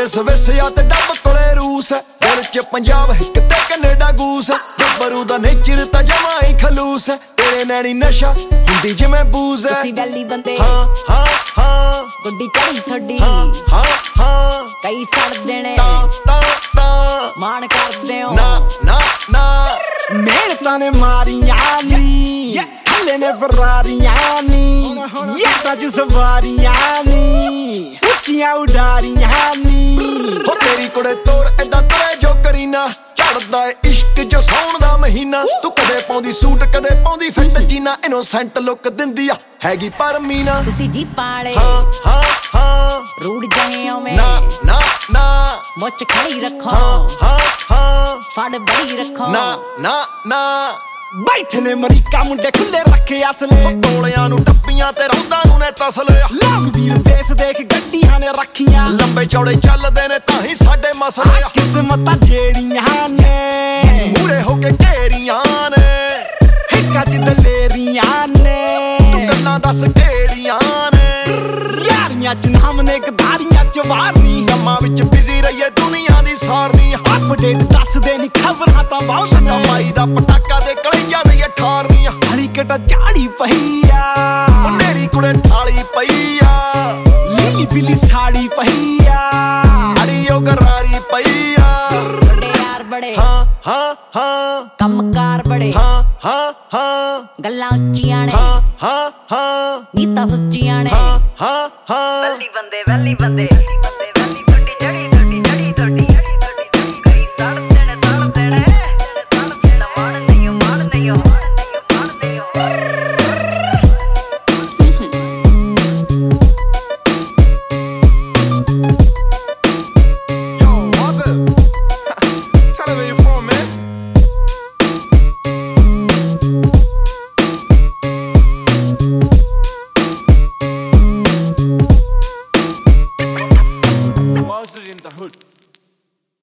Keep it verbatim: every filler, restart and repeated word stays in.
Swiss ਆ ਤੇ ਡੱਬ ਕੋਲੇ ਰੂਸ ਹੈ ਦਿਲ ਚ ਪੰਜਾਬ ਹਿੱਕ ਤੇ ਕੈਨੇਡਾ ਗੂਸ ਹੈ ਗੱਭਰੂ ਦਾ ਨੇਚਰ ਤਾਂ ਜਮਾਂ ਹੀ ਖਲੂਸ ਹੈ ਤੇਰੇ ਨੈਣੀ ਨਸ਼ਾ ਹੁੰਦੀ ਜਿਵੇਂ ਬੂਜ਼ ਹੈ ਤੁਸੀਂ ਵੈਲੀ ਬੰਦੇ ਹਾਂ ਹਾਂ ਹਾਂ ਗੁੱਡੀ ਚੜੀ ਥੋਡੀ ਹਾਂ ਹਾਂ ਹਾਂ ਕਈ ਸੜ ਦੇਣੇ ਤਾਂ ਤਾਂ ਤਾਂ ਮਾਣ ਕਰਦੇ ਹੋ ਨਾ ਨਾ ਨਾ ਮਿਹਨਤਾਂ ਨੇ ਮਾਰੀਆਂ ਨੀ ਹੱਲੇ ਨੇ ਫਰਾਰੀਆਂ ਨੀ ਯਾਦਾਂ ਚ ਸਵਾਰੀਆਂ ਨੀ ਉੱਚੀਆਂ ਉਡਾਰੀਆਂ ਨੀ ਹੋ ਤੇਰੀ ਕੁੜੇ ਤੋਰ ਏਦਾਂ ਤਰੇ ਜੋ ਕਰੀਨਾ ਝੜਦਾ ਏ ਇਸ਼ਕ ਜੋ ਸੌਣ ਦਾ ਮਹੀਨਾ ਤੂੰ ਕਦੇ ਪਾਉਂਦੀ ਸੂਟ ਕਦੇ ਪਾਉਂਦੀ ਫਿੱਟ ਜੀਨਾ ਇਨੋਸੈਂਟ ਲੁੱਕ ਦਿੰਦੀ ਆ ਹੈਗੀ ਪਰ ਮੀਨਾ ਤੁਸੀਂ ਜੀ ਪਾਲੇ ਹਾਂ ਹਾਂ ਹਾਂ ਰੂੜ ਜਾਏ ਓਵੇਂ ਨਾ ਨਾ ਨਾ ਮੁੱਛ ਖੜੀ ਰੱਖੋ ਹਾਂ ਹਾਂ ਹਾਂ ਫੜ ਬੜੀ ਰੱਖੋ ਨਾ ਨਾ ਨਾ ਬੈਠੇ ਨੇ ਅਮਰੀਕਾ ਮੁੰਡੇ ਖੁੱਲੇ ਰੱਖੇ ਅਸਲੇ ਟੋਲਿਆਂ ਨੂੰ ਟੱਪੀਆਂ ਤੇ ਰੌਂਦਾਂ ਨੂੰ ਨੇ ਤਸਲੇ ਲੌਂਗ ਵੀਰ ਬੇਸ ਦੇਖ ਗੱਡੀਆਂ ਨੇ ਰੱਖੀਆਂ ਲੰਬੇ ਚੌੜੇ ਚੱਲਦੇ ਨੇ ਤਾਂ ਹੀ ਸਾਡੇ ਮਸਲੇ ਆ ਕਿਸਮਤਾਂ ਜਿਹੜੀਆਂ ਨੇ ਮੂਰੇ ਹੋ ਕੇ ਘੇਰੀਆਂ ਨੇ ਹਿੱਕਾਂ ਚ ਦਲੇਰੀਆਂ ਨੇ ਤੂੰ ਗੱਲਾਂ ਦੱਸ ਕਿਹੜੀਆਂ ਨੇ ਯਾਰੀਆਂ ਚ ਨਾਮ ਨੇ ਗਦਾਰੀਆਂ ਚ ਵਾਰਨੀ ਕੰਮਾਂ ਵਿੱਚ ਬਿਜ਼ੀ ਰਹੀਏ ਦੁਨੀਆ ਦੀ ਸਾਰਨੀ ਅਪਡੇਟ ਦੱਸਦੇ ਨੀ ਖਬਰਾਂ ਤਾਂ ਬਹੁਤ ਸਦਾ ਨੇ ਮਾਈ ਦਾ ਪਟਾਕਾ ਦੇ ਕਲੇਜਾਂ ਦੀ ਅਠਾਰਵੀਂ ਹਲੀ ਕਟਾ ਝਾੜੀ ਪਈ ਆ ਮੇਰੀ ਕੁੜੇ ਠਾਲੀ ਪਈ ਆ ਲੀਲੀ ਫਿਲੀ ਸਾੜੀ ਪਈ ਆ ਅੜੀ ਉਹ ਗਰਾਰੀ ਪਈ ਆ ਵੱਡੇ ਯਾਰ ਬੜੇ ਹਾਂ ਹਾਂ ਹਾਂ ਕੰਮਕਾਰ ਬੜੇ ਹਾਂ ਹਾਂ ਹਾਂ ਗੱਲਾਂ ਉੱਚੀਆਂ ਨੇ ਹਾਂ ਹਾਂ ਹਾਂ ਨੀਤਾਂ ਸੱਚੀਆਂ ਨੇ ਹਾਂ ਹਾਂ ਹਾਂ ਵੈਲੀ ਬੰਦੇ ਵੈਲੀ ਬੰਦੇ